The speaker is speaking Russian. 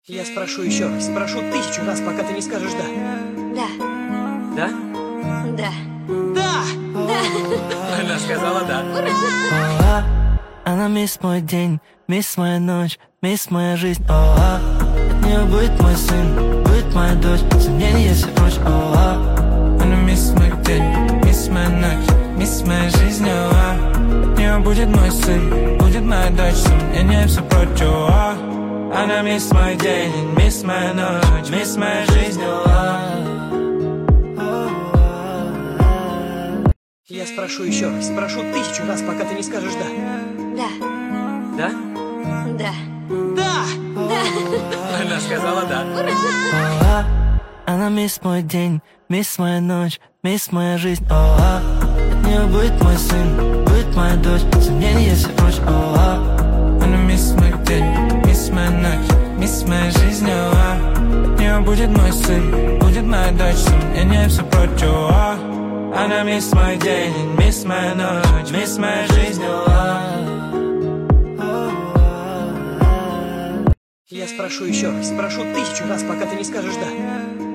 Я спрошу еще раз, спрошу 1000 раз, пока ты не скажешь «да». Да. Да? Да. Да! Да. Она сказала «да». Ура! Она мисс мой день, мисс моя ночь, мисс моя жизнь. От нее будет мой сын, будет моя дочь, сомнений если прочь. Она мисс мой день, мисс моя ночь, мисс моя жизнь. От нее будет мой сын, будет моя дочь, сомнений все прочь. Она мисс мой день, мисс моя ночь, мисс моя жизнь. Я спрошу еще раз, спрошу 1000 раз, пока ты не скажешь «да». Да. Да? Да. Да! Она сказала «да». Она мисс мой день, мисс моя ночь, мисс моя жизнь. От нее будет мой сын, будет моя дочь, сомнений если прочь. Она мисс мой день, мисс моя ночь, мисс моя жизнь. От нее будет мой сын, будет моя дочь, сомнений все прочь. Она мисс мой день, мисс моя ночь, мисс моя жизнь. Я спрошу еще раз, спрошу 1000 раз, пока ты не скажешь «да».